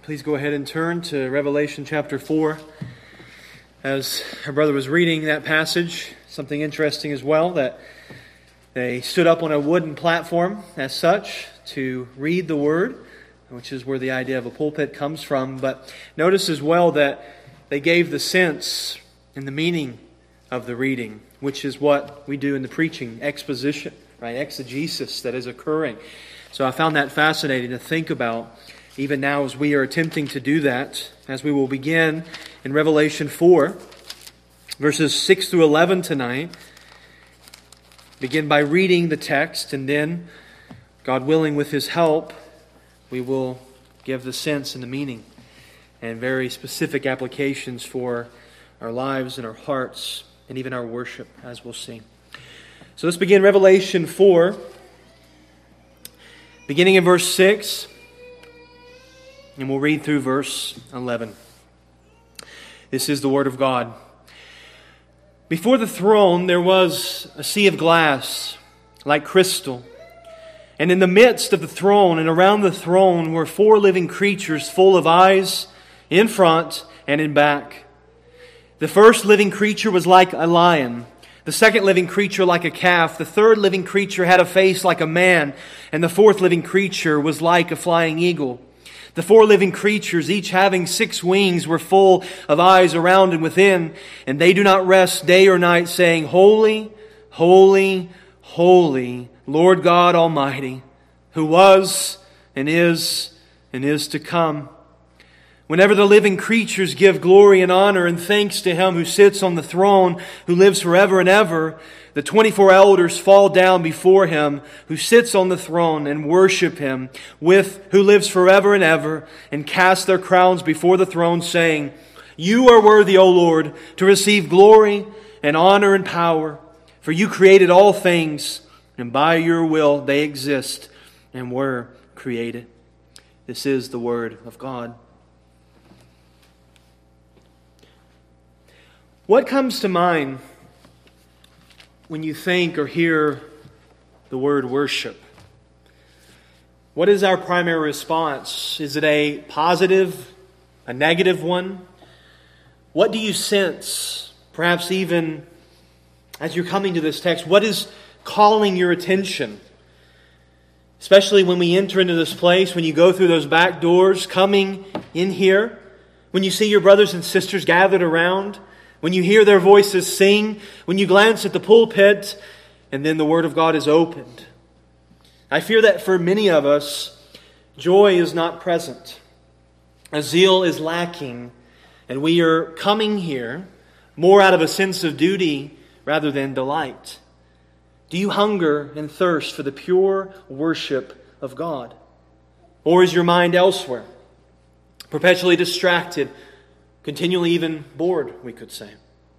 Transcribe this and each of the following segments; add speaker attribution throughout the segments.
Speaker 1: Please go ahead and turn to Revelation chapter 4. As our brother was reading that passage, something interesting as well, that they stood up on a wooden platform as such to read the Word, which is where the idea of a pulpit comes from. But notice as well that they gave the sense and the meaning of the reading, which is what we do in the preaching, exposition, right? Exegesis that is occurring. So I found that fascinating to think about, even now as we are attempting to do that, as we will begin in Revelation 4, verses 6 through 11 tonight. Begin by reading the text, and then, God willing, with His help, we will give the sense and the meaning and very specific applications for our lives and our hearts and even our worship, as we'll see. So let's begin Revelation 4, beginning in verse 6. And we'll read through verse 11. This is the Word of God. Before the throne there was a sea of glass, like crystal. And in the midst of the throne and around the throne were 4 living creatures full of eyes in front and in back. The first living creature was like a lion. The second living creature like a calf. The third living creature had a face like a man. And the fourth living creature was like a flying eagle. The 4 living creatures, each having 6 wings, were full of eyes around and within, and they do not rest day or night, saying, Holy, holy, holy, Lord God Almighty, who was and is to come. Whenever the living creatures give glory and honor and thanks to Him who sits on the throne, who lives forever and ever, the 24 elders fall down before Him who sits on the throne and worship Him who lives forever and ever, and cast their crowns before the throne, saying, You are worthy, O Lord, to receive glory and honor and power, for You created all things, and by Your will they exist and were created. This is the Word of God. What comes to mind when you think or hear the word worship? What is our primary response? Is it a positive, a negative one? What do you sense? Perhaps even as you're coming to this text, what is calling your attention? Especially when we enter into this place, when you go through those back doors, coming in here, when you see your brothers and sisters gathered around, when you hear their voices sing, when you glance at the pulpit, and then the Word of God is opened. I fear that for many of us, joy is not present. A zeal is lacking, and we are coming here more out of a sense of duty rather than delight. Do you hunger and thirst for the pure worship of God? Or is your mind elsewhere, perpetually distracted, continually even bored, we could say?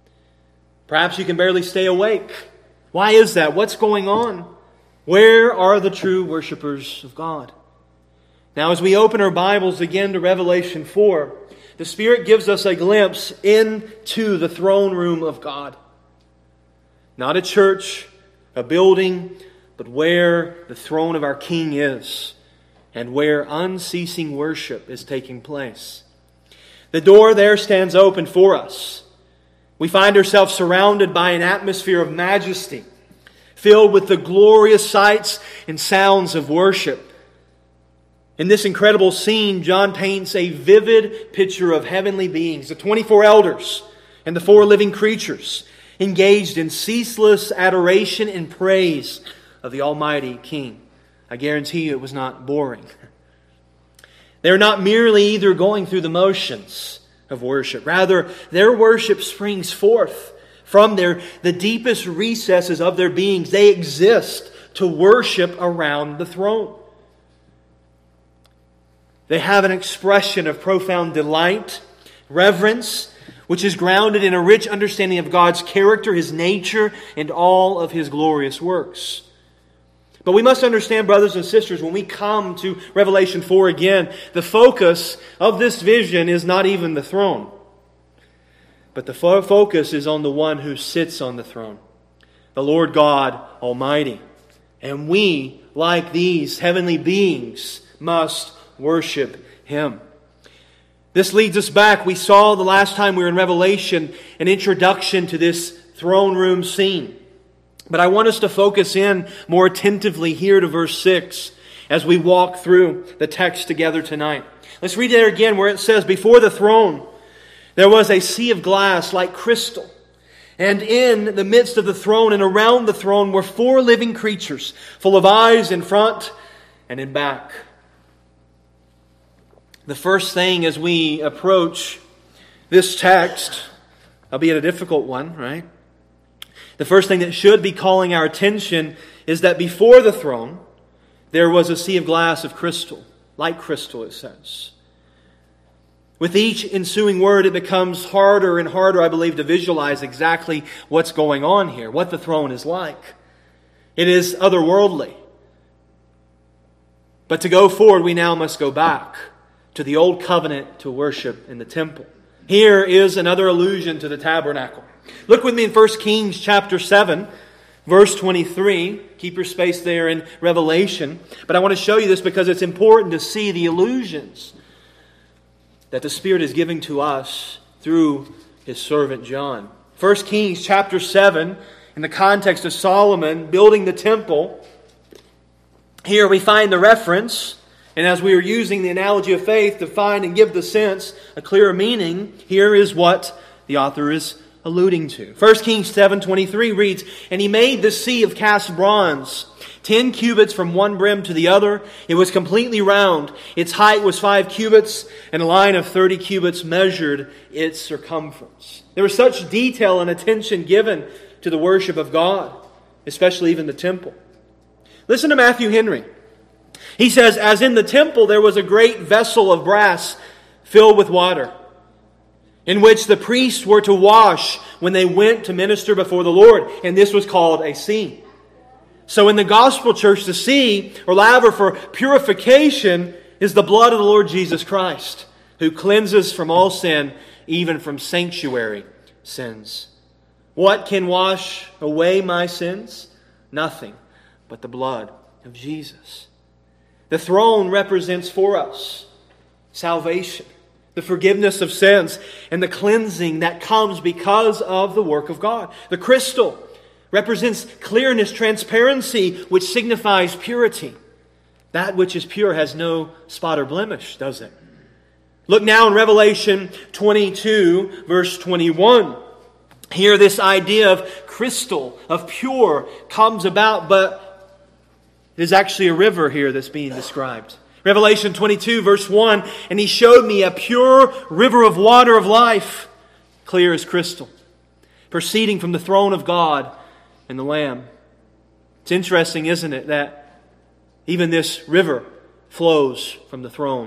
Speaker 1: Perhaps you can barely stay awake. Why is that? What's going on? Where are the true worshipers of God? Now, as we open our Bibles again to Revelation 4, the Spirit gives us a glimpse into the throne room of God. Not a church, a building, but where the throne of our King is, and where unceasing worship is taking place. The door there stands open for us. We find ourselves surrounded by an atmosphere of majesty, filled with the glorious sights and sounds of worship. In this incredible scene, John paints a vivid picture of heavenly beings, the 24 elders and the 4 living creatures, engaged in ceaseless adoration and praise of the Almighty King. I guarantee you it was not boring. They're not merely either going through the motions of worship. Rather, their worship springs forth from the deepest recesses of their beings. They exist to worship around the throne. They have an expression of profound delight, reverence, which is grounded in a rich understanding of God's character, His nature, and all of His glorious works. But we must understand, brothers and sisters, when we come to Revelation 4 again, the focus of this vision is not even the throne. But the focus is on the one who sits on the throne, the Lord God Almighty. And we, like these heavenly beings, must worship Him. This leads us back. We saw the last time we were in Revelation an introduction to this throne room scene. But I want us to focus in more attentively here to verse 6 as we walk through the text together tonight. Let's read there again where it says, "Before the throne there was a sea of glass like crystal. And in the midst of the throne and around the throne were 4 living creatures, full of eyes in front and in back." The first thing as we approach this text, albeit a difficult one, right? The first thing that should be calling our attention is that before the throne, there was a sea of glass of crystal, like crystal, it says. With each ensuing word, it becomes harder and harder, I believe, to visualize exactly what's going on here, what the throne is like. It is otherworldly. But to go forward, we now must go back to the old covenant to worship in the temple. Here is another allusion to the tabernacle. Look with me in 1 Kings chapter 7, verse 23. Keep your space there in Revelation. But I want to show you this because it's important to see the allusions that the Spirit is giving to us through His servant John. 1 Kings chapter 7, in the context of Solomon building the temple, here we find the reference. And as we are using the analogy of faith to find and give the sense a clearer meaning, here is what the author is alluding to. 1 Kings 7:23 reads, "And he made the sea of cast bronze, 10 cubits from one brim to the other. It was completely round. Its height was 5 cubits, and a line of 30 cubits measured its circumference." There was such detail and attention given to the worship of God, especially even the temple. Listen to Matthew Henry. He says, "As in the temple there was a great vessel of brass filled with water, in which the priests were to wash when they went to minister before the Lord. And this was called a sea." So in the gospel church, the sea, or laver for purification, is the blood of the Lord Jesus Christ, who cleanses from all sin, even from sanctuary sins. What can wash away my sins? Nothing but the blood of Jesus. The throne represents for us salvation, the forgiveness of sins, and the cleansing that comes because of the work of God. The crystal represents clearness, transparency, which signifies purity. That which is pure has no spot or blemish, does it? Look now in Revelation 22, verse 21. Here this idea of crystal, of pure, comes about, but it is actually a river here that's being described. Revelation 22, verse 1, "And he showed me a pure river of water of life, clear as crystal, proceeding from the throne of God and the Lamb." It's interesting, isn't it, that even this river flows from the throne.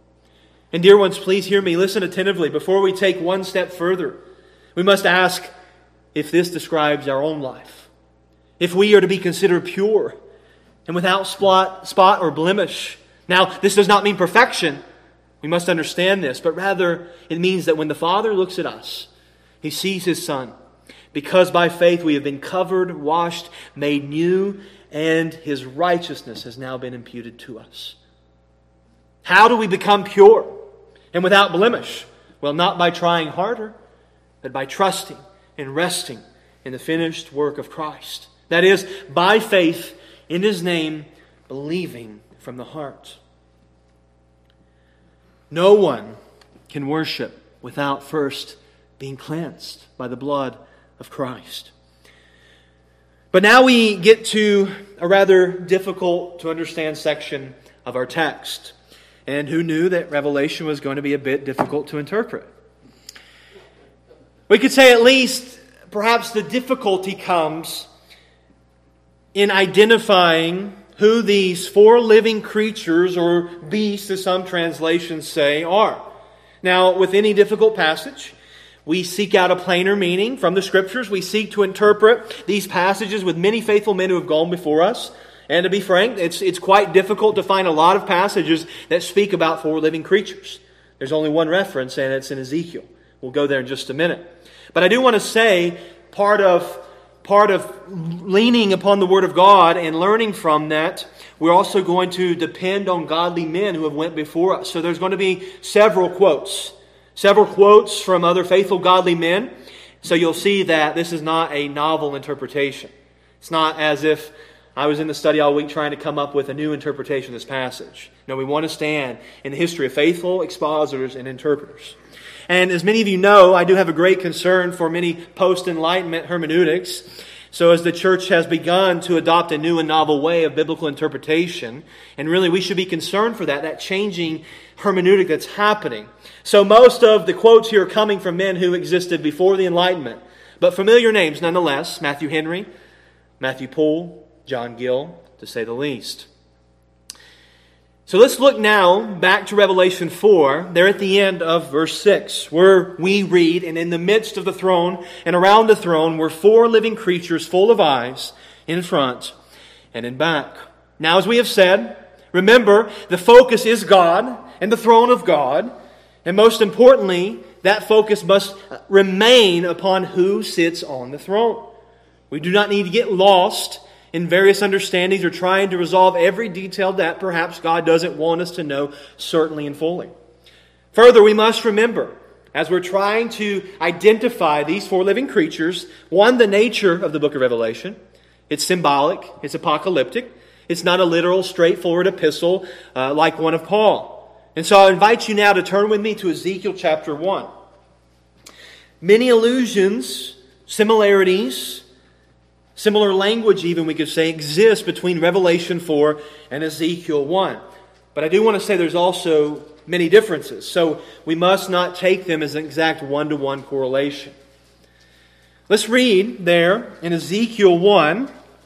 Speaker 1: And dear ones, please hear me. Listen attentively. Before we take one step further, we must ask if this describes our own life. If we are to be considered pure and without spot or blemish. Now, this does not mean perfection. We must understand this. But rather, it means that when the Father looks at us, He sees His Son. Because by faith we have been covered, washed, made new, and His righteousness has now been imputed to us. How do we become pure and without blemish? Well, not by trying harder, but by trusting and resting in the finished work of Christ. That is, by faith in His name, believing from the heart. No one can worship without first being cleansed by the blood of Christ. But now we get to a rather difficult to understand section of our text. And who knew that Revelation was going to be a bit difficult to interpret? We could say at least perhaps the difficulty comes in identifying who these 4 living creatures, or beasts as some translations say, are. Now, with any difficult passage, we seek out a plainer meaning from the Scriptures. We seek to interpret these passages with many faithful men who have gone before us. And to be frank, it's quite difficult to find a lot of passages that speak about 4 living creatures. There's only one reference, and it's in Ezekiel. We'll go there in just a minute. But I do want to say part of leaning upon the Word of God and learning from that, we're also going to depend on godly men who have went before us. So there's going to be several quotes Several quotes from other faithful, godly men. So you'll see that this is not a novel interpretation. It's not as if I was in the study all week trying to come up with a new interpretation of this passage. No, we want to stand in the history of faithful expositors and interpreters. And as many of you know, I do have a great concern for many post-Enlightenment hermeneutics. So as the church has begun to adopt a new and novel way of biblical interpretation, and really we should be concerned for that changing hermeneutic that's happening. So most of the quotes here are coming from men who existed before the Enlightenment, but familiar names nonetheless: Matthew Henry, Matthew Poole, John Gill, to say the least. So let's look now back to Revelation 4, there at the end of verse 6, where we read, "And in the midst of the throne and around the throne were 4 living creatures full of eyes in front and in back." Now, as we have said, remember, the focus is God and the throne of God. And most importantly, that focus must remain upon who sits on the throne. We do not need to get lost in various understandings or trying to resolve every detail that perhaps God doesn't want us to know certainly and fully. Further, we must remember, as we're trying to identify these 4 living creatures, one, the nature of the book of Revelation. It's symbolic, it's apocalyptic, it's not a literal, straightforward epistle like one of Paul. And so I invite you now to turn with me to Ezekiel chapter 1. Many allusions, similarities, similar language even, we could say, exists between Revelation 4 and Ezekiel 1. But I do want to say there's also many differences. So we must not take them as an exact one-to-one correlation. Let's read there in Ezekiel 1.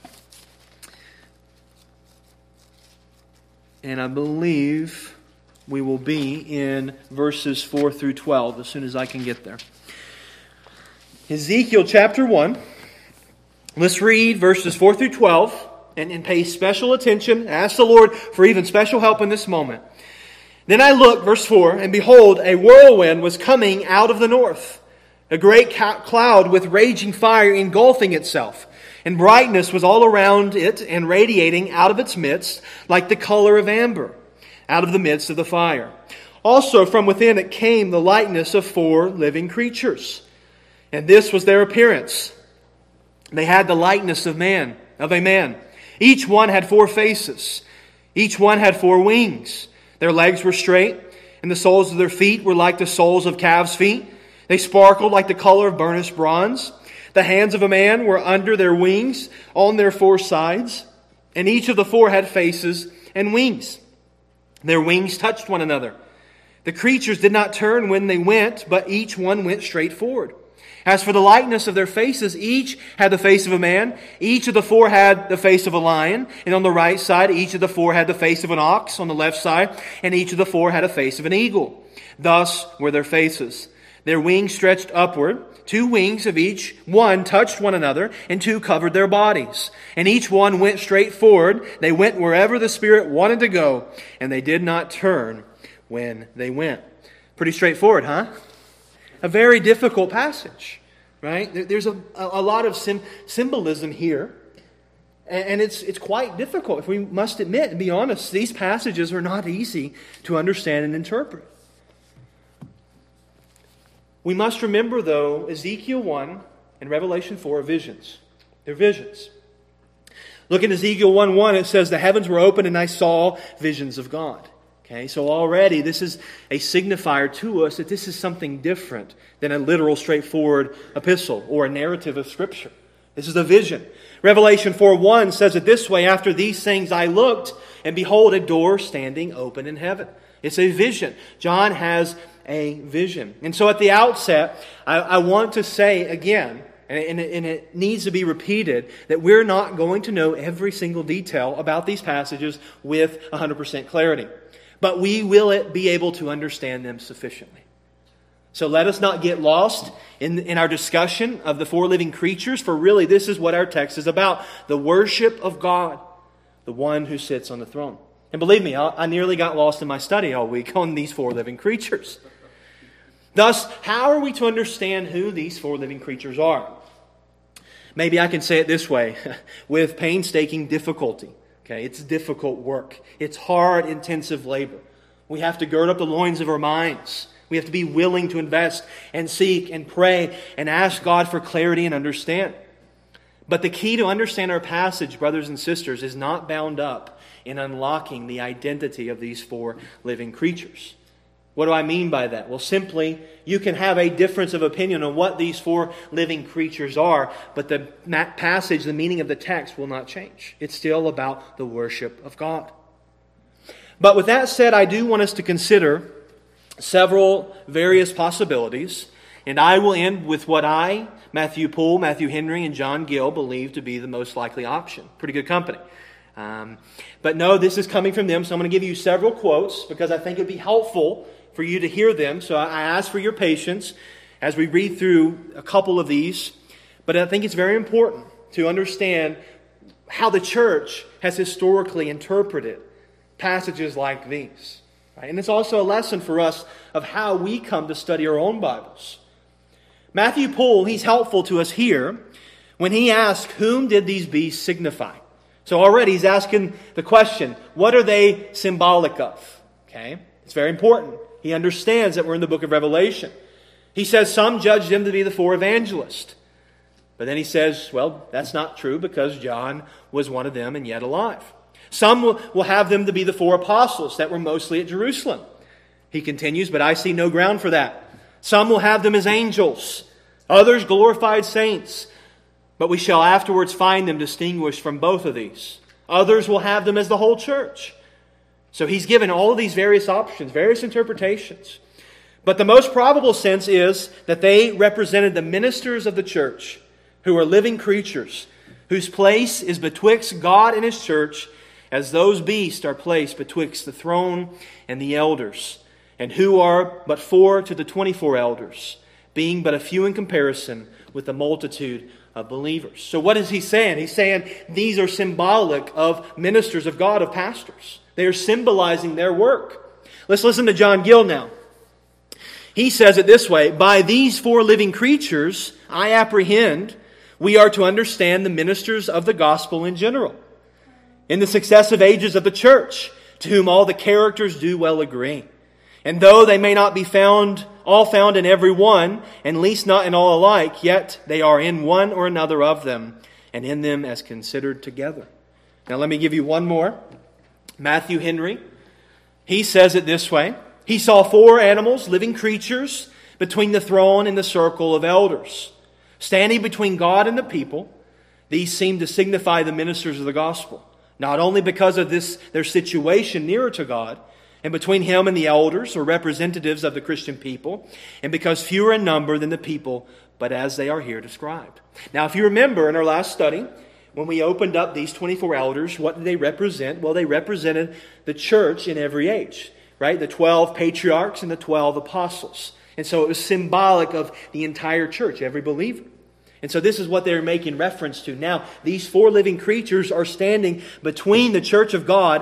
Speaker 1: And I believe we will be in verses 4 through 12 as soon as I can get there. Ezekiel chapter 1. Let's read verses 4 through 12 and pay special attention. Ask the Lord for even special help in this moment. "Then I looked," verse 4, "and behold, a whirlwind was coming out of the north, a great cloud with raging fire engulfing itself, and brightness was all around it and radiating out of its midst like the color of amber, out of the midst of the fire. Also from within it came the likeness of 4 living creatures, and this was their appearance. They had the likeness of a man. Each one had 4 faces. Each one had 4 wings. Their legs were straight, and the soles of their feet were like the soles of calves' feet. They sparkled like the color of burnished bronze. The hands of a man were under their wings on their 4 sides, and each of the 4 had faces and wings. Their wings touched one another. The creatures did not turn when they went, but each one went straight forward. As for the likeness of their faces, each had the face of a man. Each of the 4 had the face of a lion. And on the right side, each of the 4 had the face of an ox on the left side. And each of the 4 had a face of an eagle. Thus were their faces. Their wings stretched upward. 2 wings of each one touched one another, and 2 covered their bodies. And each one went straight forward. They went wherever the Spirit wanted to go, and they did not turn when they went." Pretty straightforward, huh? A very difficult passage, right? There's a lot of symbolism here, and it's quite difficult. If we must admit and be honest, these passages are not easy to understand and interpret. We must remember, though, Ezekiel 1 and Revelation 4 are visions. They're visions. Look at Ezekiel 1:1. It says, "The heavens were opened, and I saw visions of God." Okay, so already this is a signifier to us that this is something different than a literal, straightforward epistle or a narrative of Scripture. This is a vision. Revelation 4:1 says it this way: "After these things I looked, and behold, a door standing open in heaven." It's a vision. John has a vision. And so at the outset, I want to say again, and it needs to be repeated, that we're not going to know every single detail about these passages with 100% clarity. But we will be able to understand them sufficiently. So let us not get lost in our discussion of the 4 living creatures, for really this is what our text is about: the worship of God, the one who sits on the throne. And believe me, I nearly got lost in my study all week on these 4 living creatures. Thus, how are we to understand who these 4 living creatures are? Maybe I can say it this way: with painstaking difficulty. Okay, it's difficult work. It's hard, intensive labor. We have to gird up the loins of our minds. We have to be willing to invest and seek and pray and ask God for clarity and understand. But the key to understand our passage, brothers and sisters, is not bound up in unlocking the identity of these four living creatures. What do I mean by that? Well, simply, you can have a difference of opinion on what these four living creatures are, but the passage, the meaning of the text will not change. It's still about the worship of God. But with that said, I do want us to consider several various possibilities, and I will end with what I, Matthew Poole, Matthew Henry, and John Gill believe to be the most likely option. Pretty good company. But no, this is coming from them, so I'm going to give you several quotes because I think it would be helpful for you to hear them. So I ask for your patience as we read through a couple of these. But I think it's very important to understand how the church has historically interpreted passages like these. Right? And it's also a lesson for us of how we come to study our own Bibles. Matthew Poole, he's helpful to us here when he asks, whom did these beasts signify? So already he's asking the question, what are they symbolic of? Okay, it's very important. He understands that we're in the book of Revelation. He says some judge them to be the four evangelists. But then he says, well, that's not true because John was one of them and yet alive. Some will have them to be the four apostles that were mostly at Jerusalem. He continues, but I see no ground for that. Some will have them as angels, others glorified saints, but we shall afterwards find them distinguished from both of these. Others will have them as the whole church. So he's given all of these various options, various interpretations. But the most probable sense is that they represented the ministers of the church, who are living creatures, whose place is betwixt God and His church, as those beasts are placed betwixt the throne and the elders, and who are but 4 to the 24 elders, being but a few in comparison with the multitude of believers. So what is he saying? He's saying these are symbolic of ministers of God, of pastors. They are symbolizing their work. Let's listen to John Gill now. He says it this way, by these four living creatures, I apprehend we are to understand the ministers of the gospel in general, in the successive ages of the church, to whom all the characters do well agree. And though they may not be all found in every one, and least not in all alike, yet they are in one or another of them, and in them as considered together. Now let me give you one more. Matthew Henry, he says it this way. He saw 4 animals, living creatures, between the throne and the circle of elders. Standing between God and the people, these seem to signify the ministers of the gospel. Not only because of their situation nearer to God, and between Him and the elders, or representatives of the Christian people, and because fewer in number than the people, but as they are here described. Now, if you remember in our last study, when we opened up these 24 elders, what did they represent? Well, they represented the church in every age, right? The 12 patriarchs and the 12 apostles. And so it was symbolic of the entire church, every believer. And so this is what they're making reference to. Now, these 4 living creatures are standing between the church of God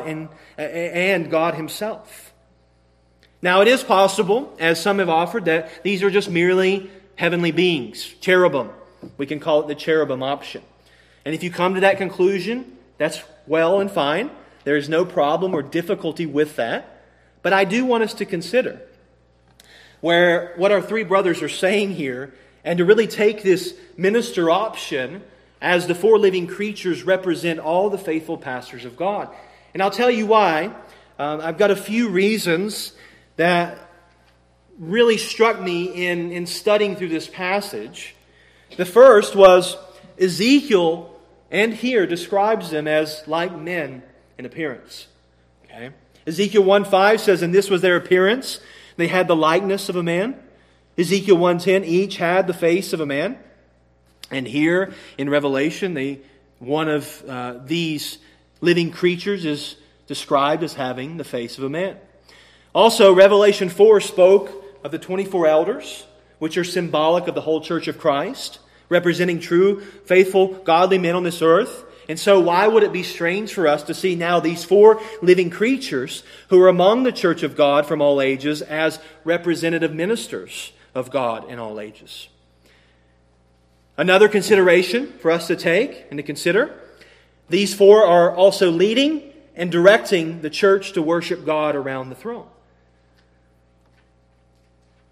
Speaker 1: and God Himself. Now, it is possible, as some have offered, that these are just merely heavenly beings, cherubim. We can call it the cherubim option. And if you come to that conclusion, that's well and fine. There is no problem or difficulty with that. But I do want us to consider what our 3 brothers are saying here, and to really take this minister option as the 4 living creatures represent all the faithful pastors of God. And I'll tell you why. I've got a few reasons that really struck me in studying through this passage. The first was Ezekiel, and here describes them as like men in appearance. Okay? Ezekiel 1:5 says, and this was their appearance. They had the likeness of a man. Ezekiel 1:10, each had the face of a man. And here in Revelation, one of these living creatures is described as having the face of a man. Also, Revelation 4 spoke of the 24 elders, which are symbolic of the whole church of Christ, representing true, faithful, godly men on this earth. And so why would it be strange for us to see now these 4 living creatures who are among the church of God from all ages as representative ministers of God in all ages? Another consideration for us to take and to consider, these 4 are also leading and directing the church to worship God around the throne.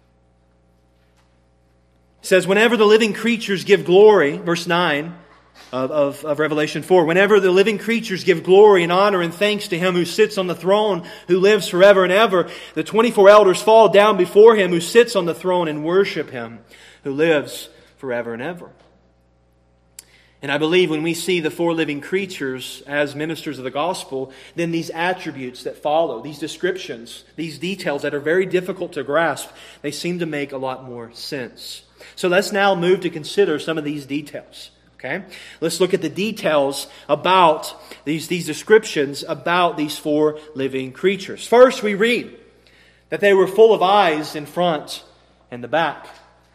Speaker 1: says, whenever the living creatures give glory, verse 9 of Revelation 4, whenever the living creatures give glory and honor and thanks to Him who sits on the throne, who lives forever and ever, the 24 elders fall down before Him who sits on the throne and worship Him who lives forever and ever. And I believe when we see the four living creatures as ministers of the gospel, then these attributes that follow, these descriptions, these details that are very difficult to grasp, they seem to make a lot more sense. So let's now move to consider some of these details. Okay? Let's look at the details about these descriptions about these four living creatures. First, we read that they were full of eyes in front and the back.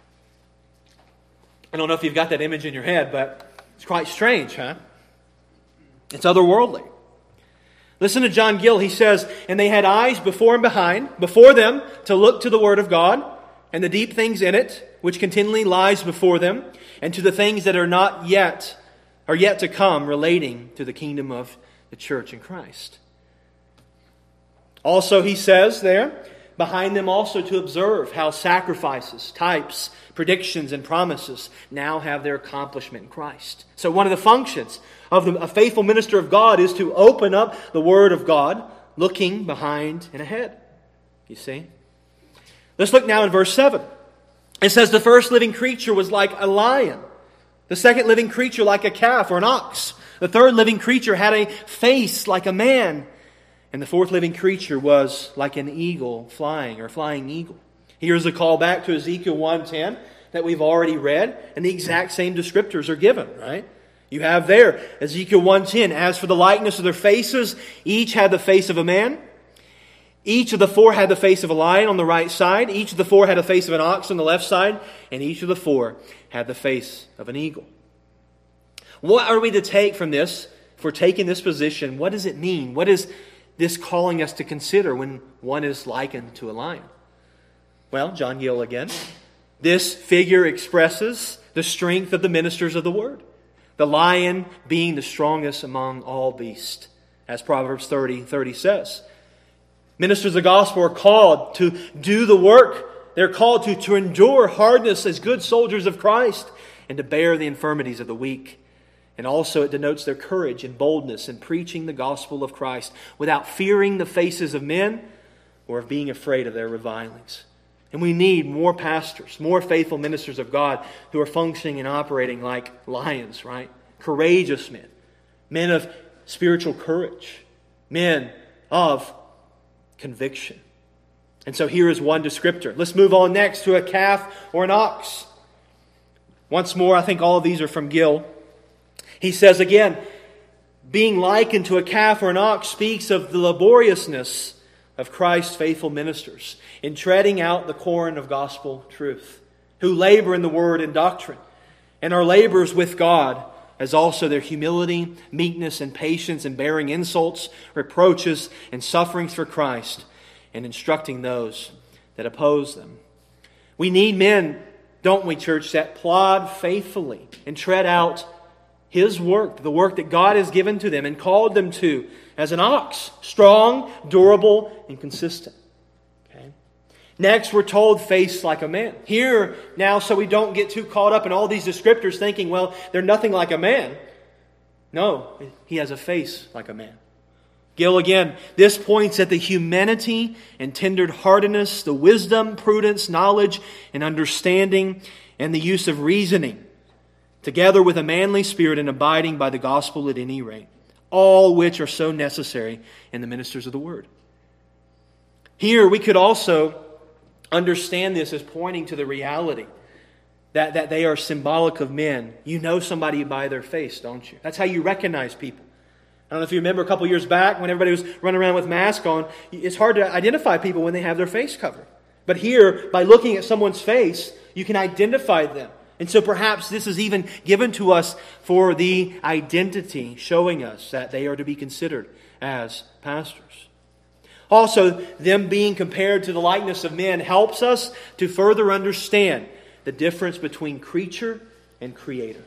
Speaker 1: I don't know if you've got that image in your head, but it's quite strange, huh? It's otherworldly. Listen to John Gill. He says, and they had eyes before and behind, before them to look to the Word of God and the deep things in it, which continually lies before them, and to the things that are yet to come, relating to the kingdom of the church in Christ. Also, he says there, behind them also to observe how sacrifices, types, predictions, and promises now have their accomplishment in Christ. So one of the functions of a faithful minister of God is to open up the Word of God, looking behind and ahead. You see? Let's look now in verse 7. It says the first living creature was like a lion. The second living creature like a calf or an ox. The third living creature had a face like a man. And the fourth living creature was like an eagle flying, or flying eagle. Here's a call back to Ezekiel 1:10 that we've already read, and the exact same descriptors are given, right? You have there, Ezekiel 1:10, as for the likeness of their faces, each had the face of a man. Each of the four had the face of a lion on the right side. Each of the four had the face of an ox on the left side. And each of the four had the face of an eagle. What are we to take from this? If we're taking this position, what does it mean? What is this calling us to consider when one is likened to a lion? Well, John Gill again. This figure expresses the strength of the ministers of the Word. The lion being the strongest among all beasts, as Proverbs 30:30 says. Ministers of the gospel are called to do the work. They're called to endure hardness as good soldiers of Christ and to bear the infirmities of the weak. And also it denotes their courage and boldness in preaching the gospel of Christ without fearing the faces of men or of being afraid of their revilings. And we need more pastors, more faithful ministers of God who are functioning and operating like lions, right? Courageous men. Men of spiritual courage. Men of conviction. And so here is one descriptor. Let's move on next to a calf or an ox. Once more, I think all of these are from Gill. He says again, being likened to a calf or an ox speaks of the laboriousness of Christ's faithful ministers in treading out the corn of gospel truth, who labor in the word and doctrine, and are laborers with God, as also their humility, meekness, and patience in bearing insults, reproaches, and sufferings for Christ, and instructing those that oppose them. We need men, don't we, church, that plod faithfully and tread out His work, the work that God has given to them and called them to as an ox, strong, durable, and consistent. Okay. Next, we're told face like a man. Here, now, so we don't get too caught up in all these descriptors thinking, well, they're nothing like a man. No, he has a face like a man. Gill again, this points at the humanity and tender-heartedness, the wisdom, prudence, knowledge, and understanding, and the use of reasoning, together with a manly spirit and abiding by the gospel at any rate, all which are so necessary in the ministers of the word. Here we could also understand this as pointing to the reality that they are symbolic of men. You know somebody by their face, don't you? That's how you recognize people. I don't know if you remember a couple years back when everybody was running around with masks on, it's hard to identify people when they have their face covered. But here, by looking at someone's face, you can identify them. And so perhaps this is even given to us for the identity, showing us that they are to be considered as pastors. Also, them being compared to the likeness of men helps us to further understand the difference between creature and creator.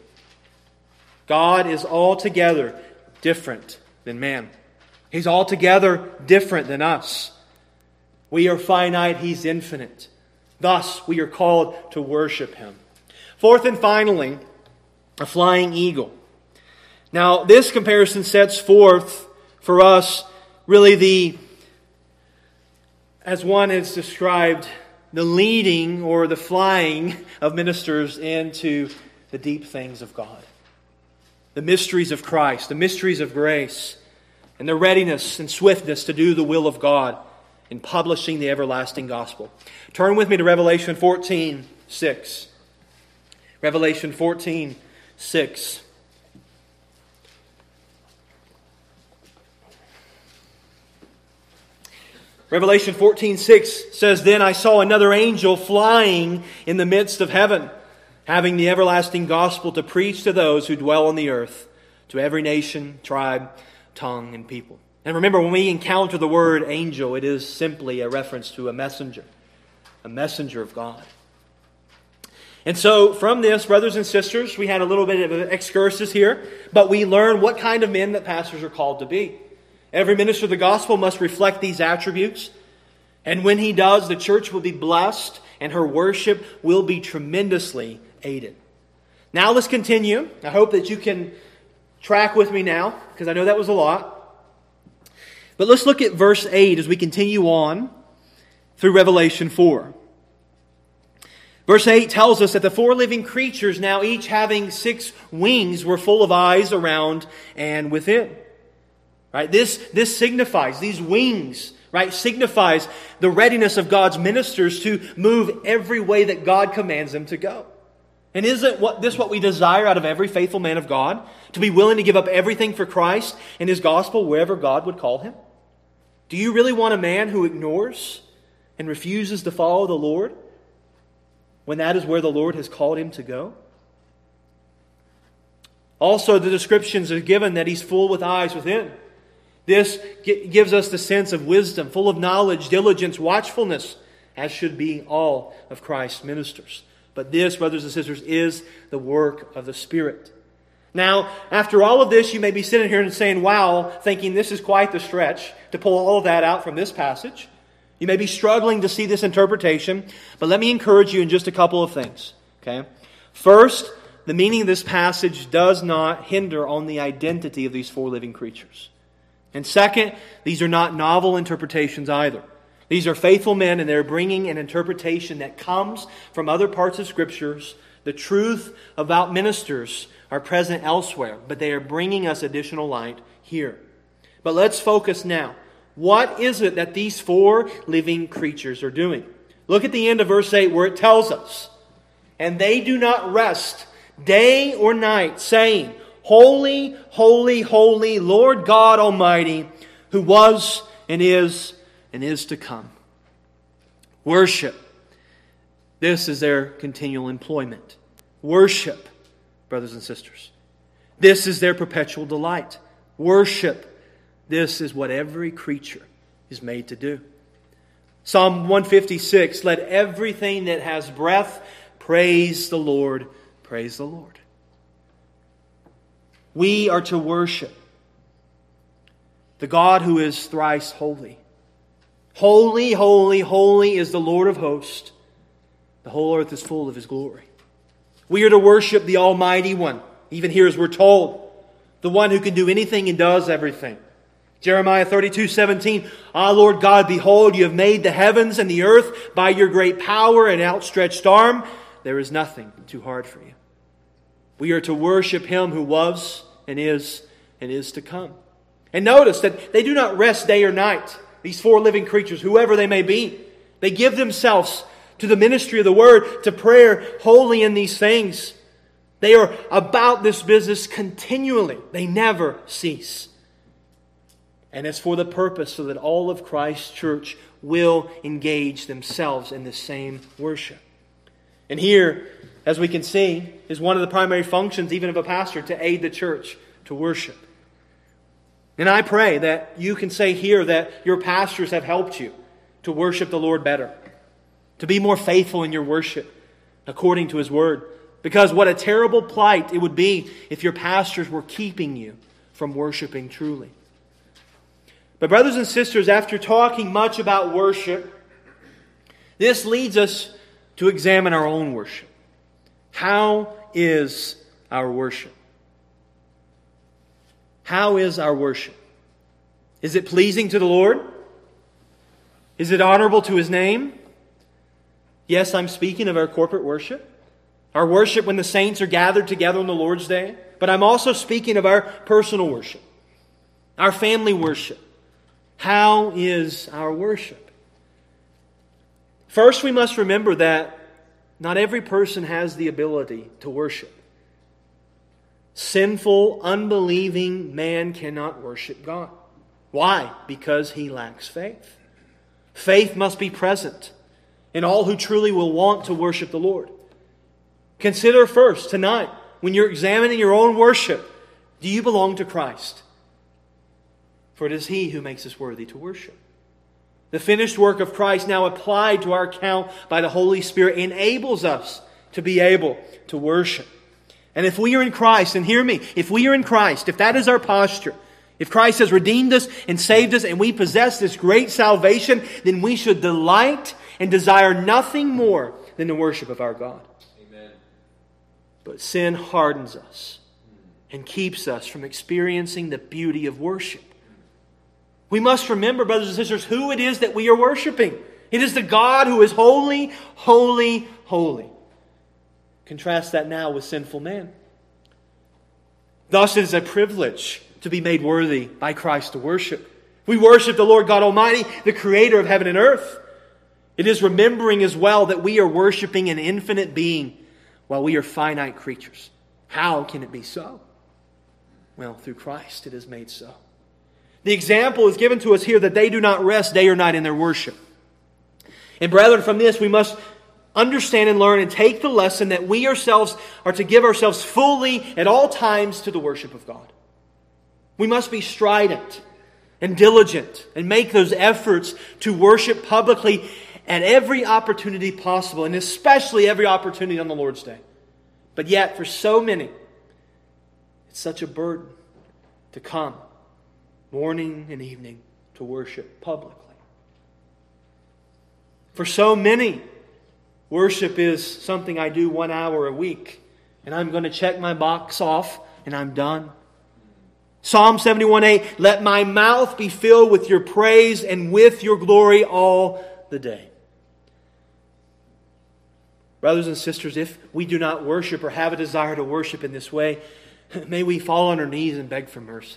Speaker 1: God is altogether different than man. He's altogether different than us. We are finite, He's infinite. Thus, we are called to worship Him. Fourth and finally, a flying eagle. Now, this comparison sets forth for us really as one has described, the leading or the flying of ministers into the deep things of God. The mysteries of Christ, the mysteries of grace, and their readiness and swiftness to do the will of God in publishing the everlasting gospel. Turn with me to Revelation 14:6. Revelation 14:6. Revelation 14:6 says, "Then I saw another angel flying in the midst of heaven, having the everlasting gospel to preach to those who dwell on the earth, to every nation, tribe, tongue, and people." And remember, when we encounter the word angel, it is simply a reference to a messenger of God. And so from this, brothers and sisters, we had a little bit of an excursus here, but we learned what kind of men that pastors are called to be. Every minister of the gospel must reflect these attributes. And when he does, the church will be blessed and her worship will be tremendously aided. Now let's continue. I hope that you can track with me now, because I know that was a lot. But let's look at verse 8 as we continue on through Revelation 4. Verse 8 tells us that the four living creatures, now each having 6 wings, were full of eyes around and within. Right? This signifies, these wings, right, signifies the readiness of God's ministers to move every way that God commands them to go. And isn't this what we desire out of every faithful man of God? To be willing to give up everything for Christ and His gospel wherever God would call him? Do you really want a man who ignores and refuses to follow the Lord when that is where the Lord has called him to go? Also, the descriptions are given that he's full with eyes within. This gives us the sense of wisdom, full of knowledge, diligence, watchfulness, as should be all of Christ's ministers. But this, brothers and sisters, is the work of the Spirit. Now, after all of this, you may be sitting here and saying, wow, thinking this is quite the stretch to pull all of that out from this passage. You may be struggling to see this interpretation, but let me encourage you in just a couple of things. Okay? First, the meaning of this passage does not hinder on the identity of these four living creatures. And second, these are not novel interpretations either. These are faithful men, and they're bringing an interpretation that comes from other parts of Scriptures. The truth about ministers are present elsewhere, but they are bringing us additional light here. But let's focus now. What is it that these four living creatures are doing? Look at the end of verse 8 where it tells us, "And they do not rest day or night, saying, Holy, holy, holy, Lord God Almighty, who was and is to come." Worship. This is their continual employment. Worship, brothers and sisters. This is their perpetual delight. Worship. This is what every creature is made to do. Psalm 156, "Let everything that has breath praise the Lord. Praise the Lord." We are to worship the God who is thrice holy. Holy, holy, holy is the Lord of hosts. The whole earth is full of His glory. We are to worship the Almighty One, even here as we're told, the one who can do anything and does everything. Jeremiah 32:17, "Ah, Lord God, behold, you have made the heavens and the earth by your great power and outstretched arm. There is nothing too hard for you." We are to worship Him who was and is to come. And notice that they do not rest day or night. These four living creatures, whoever they may be, they give themselves to the ministry of the Word, to prayer, wholly in these things. They are about this business continually. They never cease. And it's for the purpose so that all of Christ's church will engage themselves in the same worship. And here, as we can see, is one of the primary functions even of a pastor, to aid the church to worship. And I pray that you can say here that your pastors have helped you to worship the Lord better, to be more faithful in your worship according to His Word. Because what a terrible plight it would be if your pastors were keeping you from worshiping truly. But brothers and sisters, after talking much about worship, this leads us to examine our own worship. How is our worship? How is our worship? Is it pleasing to the Lord? Is it honorable to His name? Yes, I'm speaking of our corporate worship. Our worship when the saints are gathered together on the Lord's Day. But I'm also speaking of our personal worship. Our family worship. How is our worship? First, we must remember that not every person has the ability to worship. Sinful, unbelieving man cannot worship God. Why? Because he lacks faith. Faith must be present in all who truly will want to worship the Lord. Consider first, tonight, when you're examining your own worship, do you belong to Christ? For it is He who makes us worthy to worship. The finished work of Christ, now applied to our account by the Holy Spirit, enables us to be able to worship. And if we are in Christ, and hear me, if we are in Christ, if that is our posture, if Christ has redeemed us and saved us and we possess this great salvation, then we should delight and desire nothing more than the worship of our God.
Speaker 2: Amen.
Speaker 1: But sin hardens us and keeps us from experiencing the beauty of worship. We must remember, brothers and sisters, who it is that we are worshiping. It is the God who is holy, holy, holy. Contrast that now with sinful man. Thus it is a privilege to be made worthy by Christ to worship. We worship the Lord God Almighty, the Creator of heaven and earth. It is remembering as well that we are worshiping an infinite being while we are finite creatures. How can it be so? Well, through Christ it is made so. The example is given to us here that they do not rest day or night in their worship. And brethren, from this we must understand and learn and take the lesson that we ourselves are to give ourselves fully at all times to the worship of God. We must be strident and diligent and make those efforts to worship publicly at every opportunity possible, and especially every opportunity on the Lord's Day. But yet, for so many, it's such a burden to come morning and evening to worship publicly. For so many, worship is something I do 1 hour a week, and I'm going to check my box off, and I'm done. Psalm 71:8, let my mouth be filled with your praise and with your glory all the day. Brothers and sisters, if we do not worship or have a desire to worship in this way, may we fall on our knees and beg for mercy.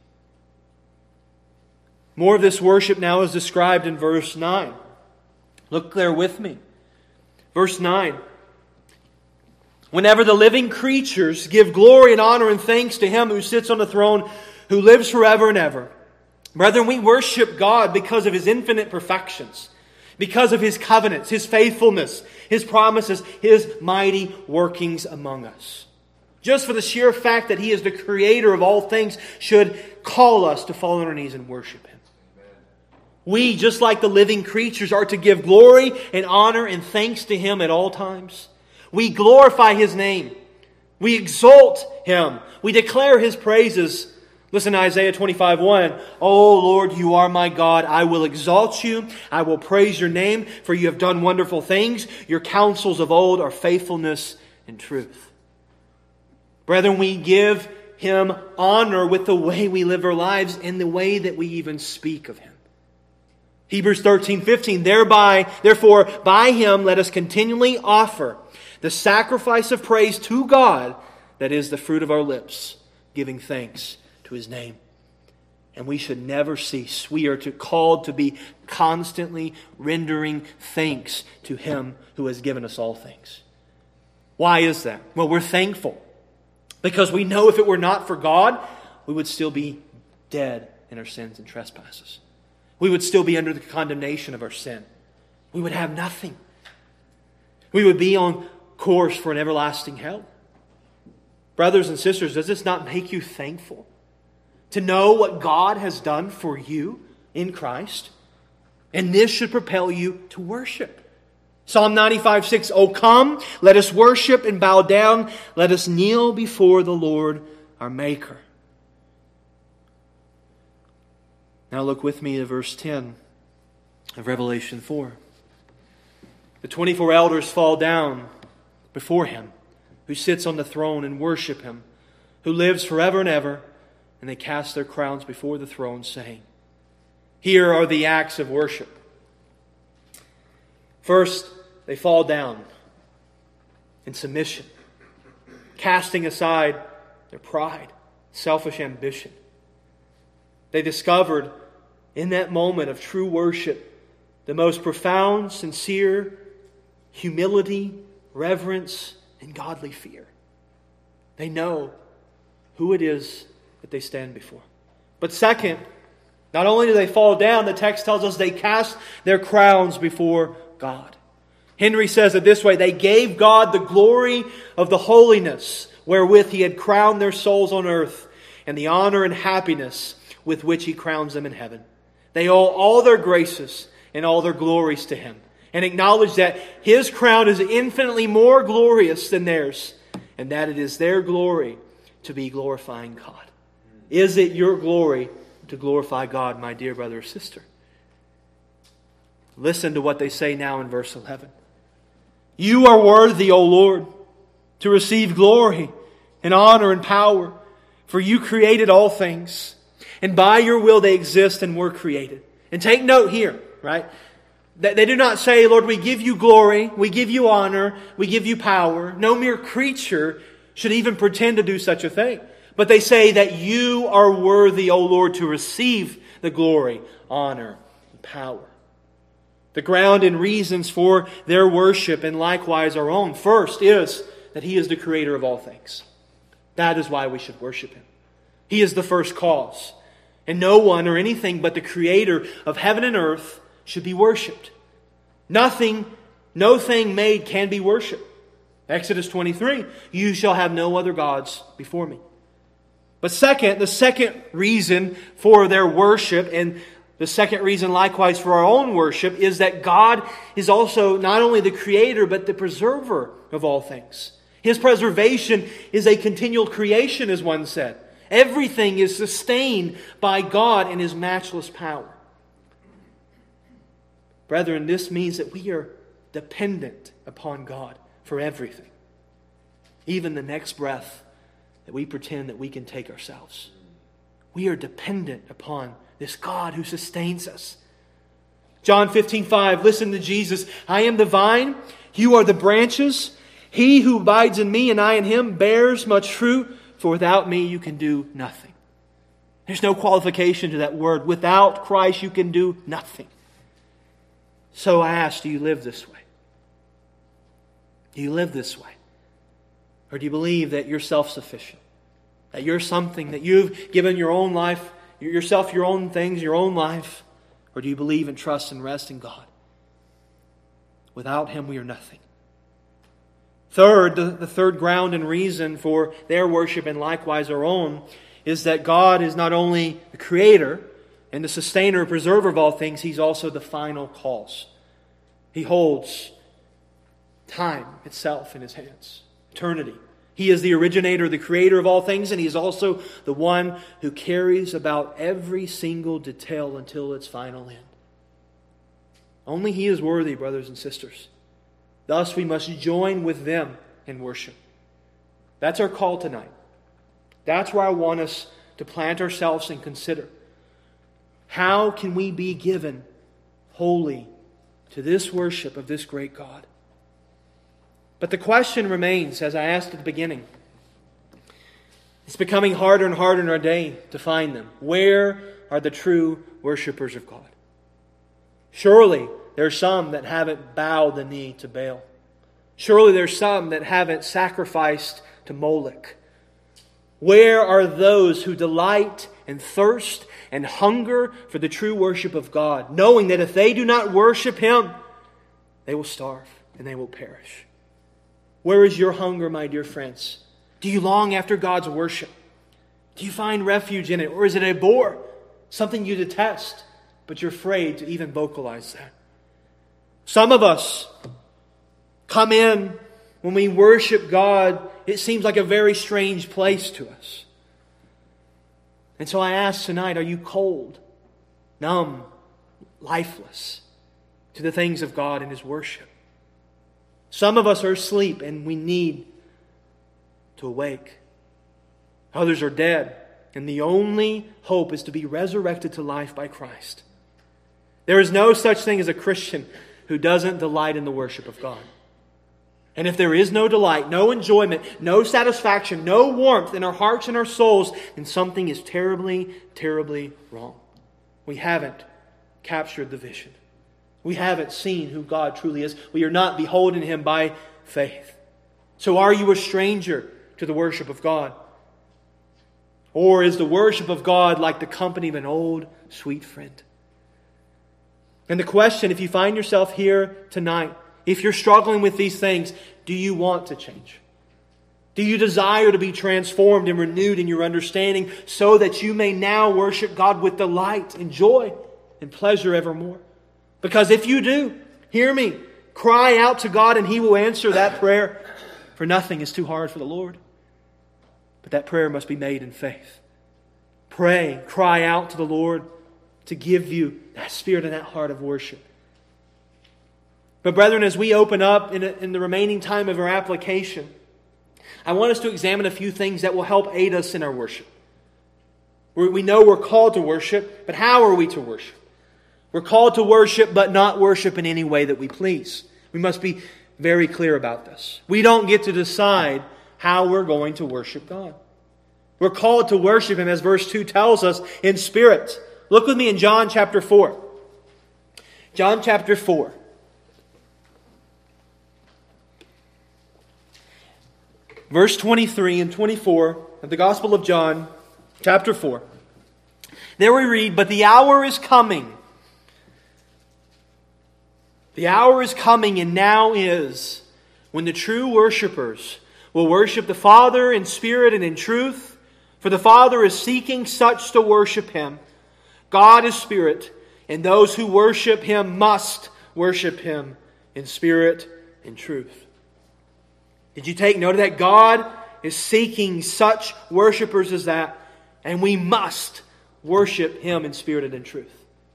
Speaker 1: More of this worship now is described in verse 9. Look there with me. Verse 9. Whenever the living creatures give glory and honor and thanks to Him who sits on the throne, who lives forever and ever. Brethren, we worship God because of His infinite perfections, because of His covenants, His faithfulness, His promises, His mighty workings among us. Just for the sheer fact that He is the Creator of all things should call us to fall on our knees and worship Him. We, just like the living creatures, are to give glory and honor and thanks to Him at all times. We glorify His name. We exalt Him. We declare His praises. Listen to Isaiah 25:1. O Lord, you are my God. I will exalt you. I will praise your name, for you have done wonderful things. Your counsels of old are faithfulness and truth. Brethren, we give Him honor with the way we live our lives and the way that we even speak of Him. Hebrews 13:15, therefore, by Him let us continually offer the sacrifice of praise to God, that is the fruit of our lips, giving thanks to His name. And we should never cease. We are called to be constantly rendering thanks to Him who has given us all things. Why is that? Well, we're thankful because we know if it were not for God, we would still be dead in our sins and trespasses. We would still be under the condemnation of our sin. We would have nothing. We would be on course for an everlasting hell. Brothers and sisters, does this not make you thankful to know what God has done for you in Christ? And this should propel you to worship. Psalm 95:6, O come, let us worship and bow down. Let us kneel before the Lord our Maker. Now look with me at verse 10 of Revelation 4. The 24 elders fall down before Him, who sits on the throne, and worship Him, who lives forever and ever. And they cast their crowns before the throne, saying, here are the acts of worship. First, they fall down in submission, casting aside their pride, selfish ambition. They discovered in that moment of true worship the most profound, sincere humility, reverence, and godly fear. They know who it is that they stand before. But second, not only do they fall down, the text tells us they cast their crowns before God. Henry says it this way: they gave God the glory of the holiness wherewith He had crowned their souls on earth, and the honor and happiness with which He crowns them in heaven. They owe all their graces and all their glories to Him, and acknowledge that His crown is infinitely more glorious than theirs, and that it is their glory to be glorifying God. Is it your glory to glorify God, my dear brother or sister? Listen to what they say now in verse 11. You are worthy, O Lord, to receive glory and honor and power, for You created all things, and by Your will they exist and were created. And take note here, right? That they do not say, Lord, we give You glory, we give You honor, we give You power. No mere creature should even pretend to do such a thing. But they say that You are worthy, O Lord, to receive the glory, honor, and power. The ground and reasons for their worship, and likewise our own, first is that He is the creator of all things. That is why we should worship Him. He is the first cause. And no one or anything but the Creator of heaven and earth should be worshipped. Nothing, no thing made can be worshipped. Exodus 23, You shall have no other gods before Me. But second, the second reason for their worship, and the second reason likewise for our own worship, is that God is also not only the Creator, but the preserver of all things. His preservation is a continual creation, as one said. Everything is sustained by God in His matchless power. Brethren, this means that we are dependent upon God for everything. Even the next breath that we pretend that we can take ourselves. We are dependent upon this God who sustains us. John 15:5, listen to Jesus. I am the vine, you are the branches. He who abides in Me and I in him bears much fruit, for without Me you can do nothing. There's no qualification to that word. Without Christ you can do nothing. So I ask, do you live this way? Do you live this way? Or do you believe that you're self-sufficient? That you're something, that you've given your own life, yourself your own things, your own life? Or do you believe and trust and rest in God? Without Him we are nothing. Third, the third ground and reason for their worship, and likewise our own, is that God is not only the Creator and the sustainer and preserver of all things, He's also the final cause. He holds time itself in His hands. Eternity. He is the originator, the creator of all things, and He is also the one who carries about every single detail until its final end. Only He is worthy, brothers and sisters. Thus we must join with them in worship. That's our call tonight. That's where I want us to plant ourselves and consider. How can we be given wholly to this worship of this great God? But the question remains, as I asked at the beginning. It's becoming harder and harder in our day to find them. Where are the true worshipers of God? Surely there are some that haven't bowed the knee to Baal. Surely there are some that haven't sacrificed to Molech. Where are those who delight and thirst and hunger for the true worship of God, knowing that if they do not worship Him, they will starve and they will perish? Where is your hunger, my dear friends? Do you long after God's worship? Do you find refuge in it? Or is it a bore? Something you detest, but you're afraid to even vocalize that? Some of us come in when we worship God, it seems like a very strange place to us. And so I ask tonight, are you cold, numb, lifeless to the things of God and His worship? Some of us are asleep and we need to awake. Others are dead, and the only hope is to be resurrected to life by Christ. There is no such thing as a Christian who doesn't delight in the worship of God. And if there is no delight, no enjoyment, no satisfaction, no warmth in our hearts and our souls, then something is terribly, terribly wrong. We haven't captured the vision. We haven't seen who God truly is. We are not beholding Him by faith. So are you a stranger to the worship of God? Or is the worship of God like the company of an old, sweet friend? And the question, if you find yourself here tonight, if you're struggling with these things, do you want to change? Do you desire to be transformed and renewed in your understanding so that you may now worship God with delight and joy and pleasure evermore? Because if you do, hear me, cry out to God and He will answer that prayer. For nothing is too hard for the Lord. But that prayer must be made in faith. Pray, cry out to the Lord to give you that spirit and that heart of worship. But brethren, as we open up in the remaining time of our application, I want us to examine a few things that will help aid us in our worship. We know we're called to worship, but how are we to worship? We're called to worship, but not worship in any way that we please. We must be very clear about this. We don't get to decide how we're going to worship God. We're called to worship Him, as verse 2 tells us, in spirit. Look with me in John chapter 4. John chapter 4. Verse 23 and 24 of the Gospel of John, chapter 4. There we read, "But the hour is coming. The hour is coming, and now is, when the true worshipers will worship the Father in spirit and in truth. For the Father is seeking such to worship Him. God is spirit, and those who worship Him must worship Him in spirit and truth." Did you take note of that? God is seeking such worshipers as that, and we must worship Him in spirit and in truth.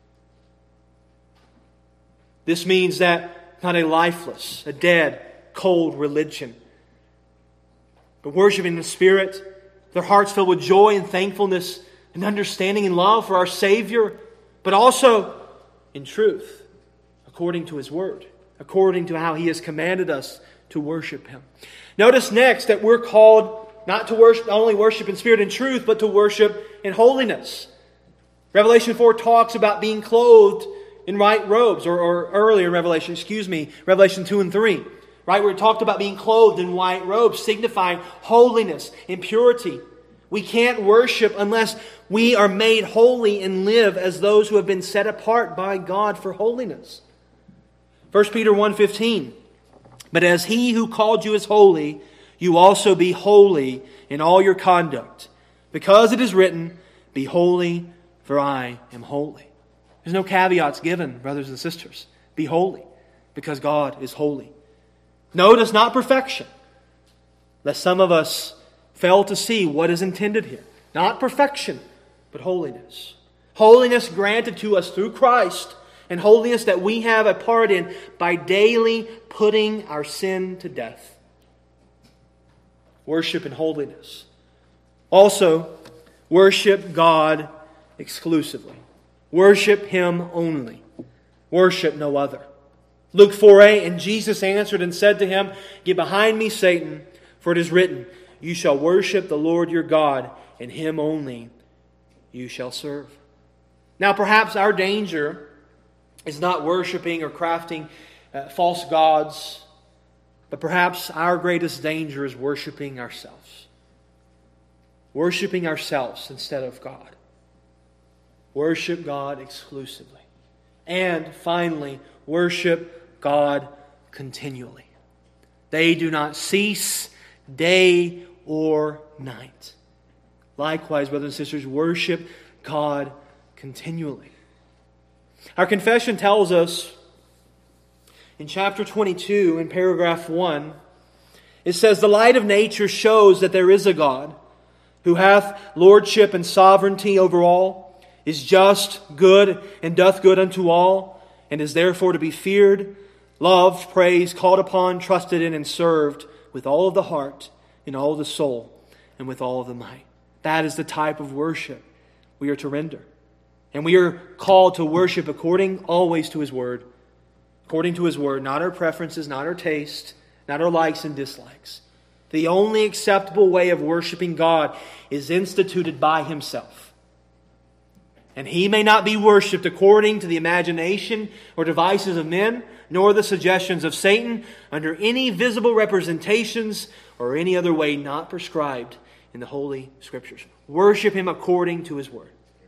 Speaker 1: This means that not a lifeless, a dead, cold religion, but worshiping in the Spirit, their hearts filled with joy and thankfulness and understanding and love for our Savior, but also in truth, according to His Word, according to how He has commanded us to worship Him. Notice next that we're called not to worship, not only worship in spirit and truth, but to worship in holiness. Revelation 4 talks about being clothed in white robes, or earlier in Revelation 2 and 3. Right, where it talked about being clothed in white robes, signifying holiness and purity. We can't worship unless we are made holy and live as those who have been set apart by God for holiness. 1 Peter 1:15. "But as He who called you is holy, you also be holy in all your conduct. Because it is written, be holy, for I am holy." There's no caveats given, brothers and sisters. Be holy, because God is holy. Notice not perfection, lest some of us fail to see what is intended here. Not perfection, but holiness. Holiness granted to us through Christ, and holiness that we have a part in by daily putting our sin to death. Worship and holiness. Also, worship God exclusively. Worship Him only. Worship no other. Luke 4:8, "And Jesus answered and said to him, Get behind me, Satan, for it is written, You shall worship the Lord your God, and Him only you shall serve." Now perhaps our danger is not worshiping or crafting false gods, but perhaps our greatest danger is worshiping ourselves. Worshiping ourselves instead of God. Worship God exclusively. And finally, worship God continually. They do not cease day or night. Likewise, brothers and sisters, worship God continually. Our confession tells us in chapter 22, in paragraph 1, it says, "The light of nature shows that there is a God, who hath lordship and sovereignty over all, is just, good, and doth good unto all, and is therefore to be feared, loved, praised, called upon, trusted in, and served with all of the heart, in all the soul, and with all of the might. That is the type of worship we are to render. And we are called to worship according always to His Word. According to His Word, not our preferences, not our taste, not our likes and dislikes. The only acceptable way of worshiping God is instituted by Himself. And He may not be worshipped according to the imagination or devices of men, nor the suggestions of Satan, under any visible representations or any other way not prescribed in the Holy Scriptures. Worship Him according to His Word.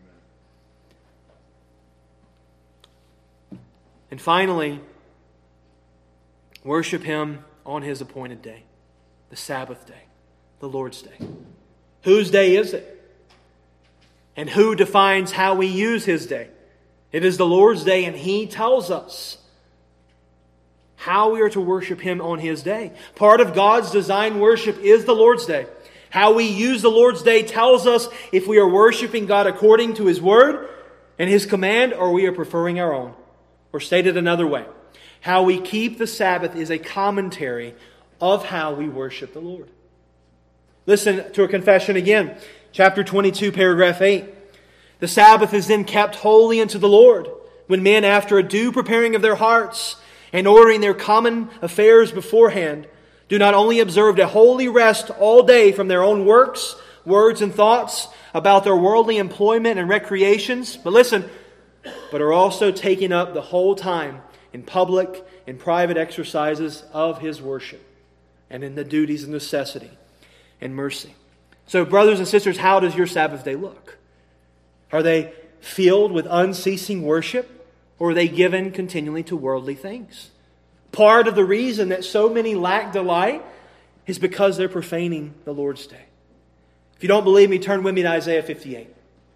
Speaker 1: And finally, worship Him on His appointed day, the Sabbath day, the Lord's day. Whose day is it? And who defines how we use His day? It is the Lord's day, and He tells us how we are to worship Him on His day. Part of God's design worship is the Lord's day. How we use the Lord's day tells us if we are worshiping God according to His Word and His command, or we are preferring our own. Or stated another way, how we keep the Sabbath is a commentary of how we worship the Lord. Listen to a confession again. Chapter 22, paragraph 8. The Sabbath is then kept holy unto the Lord, when men, after a due preparing of their hearts and ordering their common affairs beforehand, do not only observe a holy rest all day from their own works, words, and thoughts about their worldly employment and recreations, but listen, but are also taking up the whole time in public and private exercises of His worship and in the duties of necessity and mercy. So, brothers and sisters, how does your Sabbath day look? Are they filled with unceasing worship, or are they given continually to worldly things? Part of the reason that so many lack delight is because they're profaning the Lord's day. If you don't believe me, turn with me to Isaiah 58.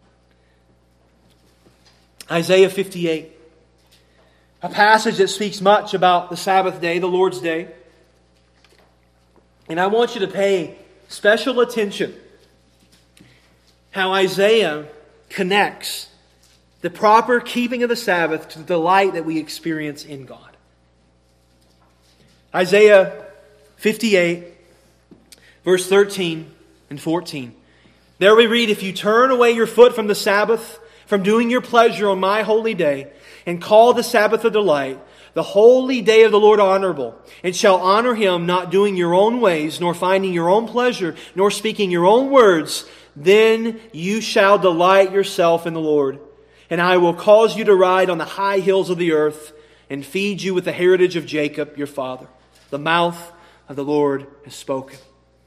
Speaker 1: Isaiah 58, a passage that speaks much about the Sabbath day, the Lord's day. And I want you to pay special attention how Isaiah connects the proper keeping of the Sabbath to the delight that we experience in God. Isaiah 58, verse 13 and 14. There we read, "If you turn away your foot from the Sabbath, from doing your pleasure on my holy day, and call the Sabbath a delight, the holy day of the Lord honorable, and shall honor Him, not doing your own ways, nor finding your own pleasure, nor speaking your own words, then you shall delight yourself in the Lord. And I will cause you to ride on the high hills of the earth, and feed you with the heritage of Jacob your father. The mouth of the Lord has spoken."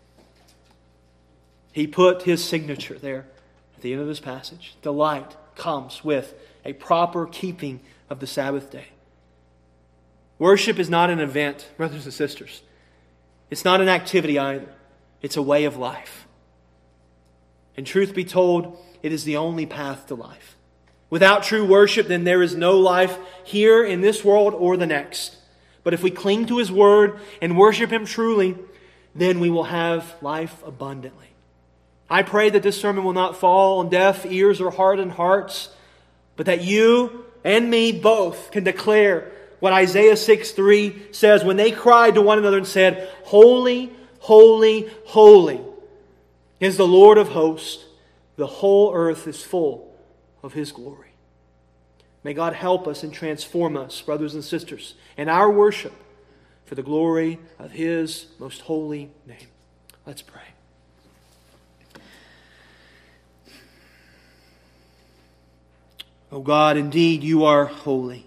Speaker 1: He put His signature there at the end of this passage. Delight comes with a proper keeping of the Sabbath day. Worship is not an event, brothers and sisters. It's not an activity either. It's a way of life. And truth be told, it is the only path to life. Without true worship, then there is no life here in this world or the next. But if we cling to His Word and worship Him truly, then we will have life abundantly. I pray that this sermon will not fall on deaf ears or hardened hearts, but that you and me both can declare what Isaiah 6:3 says when they cried to one another and said, "Holy, holy, holy is the Lord of hosts. The whole earth is full of His glory." May God help us and transform us, brothers and sisters, in our worship for the glory of His most holy name. Let's pray. O God, indeed you are holy.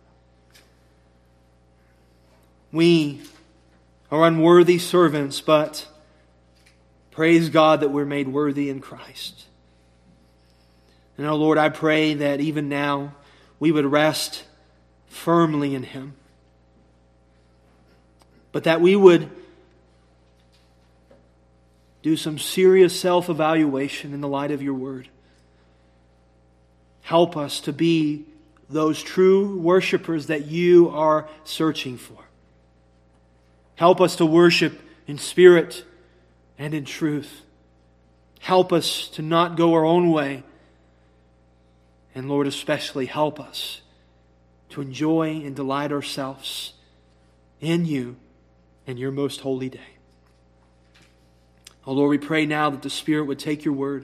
Speaker 1: We are unworthy servants, but praise God that we're made worthy in Christ. And, O Lord, I pray that even now we would rest firmly in Him, but that we would do some serious self-evaluation in the light of your Word. Help us to be those true worshipers that you are searching for. Help us to worship in spirit and in truth. Help us to not go our own way. And Lord, especially help us to enjoy and delight ourselves in you and your most holy day. Oh Lord, we pray now that the Spirit would take your word,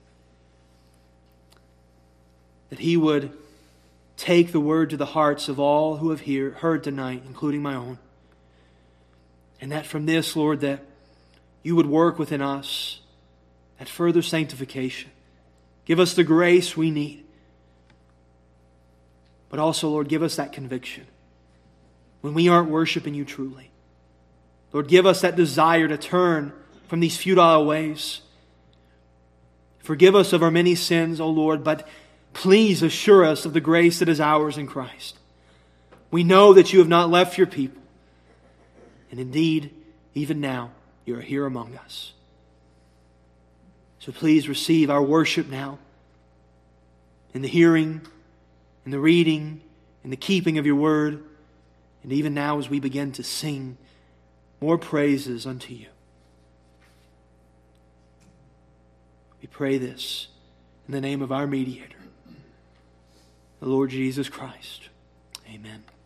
Speaker 1: that He would take the word to the hearts of all who have heard tonight, including my own. And that from this, Lord, that you would work within us at further sanctification. Give us the grace we need. But also, Lord, give us that conviction when we aren't worshiping you truly. Lord, give us that desire to turn from these futile ways. Forgive us of our many sins, O Lord, but please assure us of the grace that is ours in Christ. We know that you have not left your people. And indeed, even now, you are here among us. So please receive our worship now, in the hearing, in the reading, in the keeping of your word, and even now as we begin to sing more praises unto you. We pray this in the name of our mediator, the Lord Jesus Christ. Amen.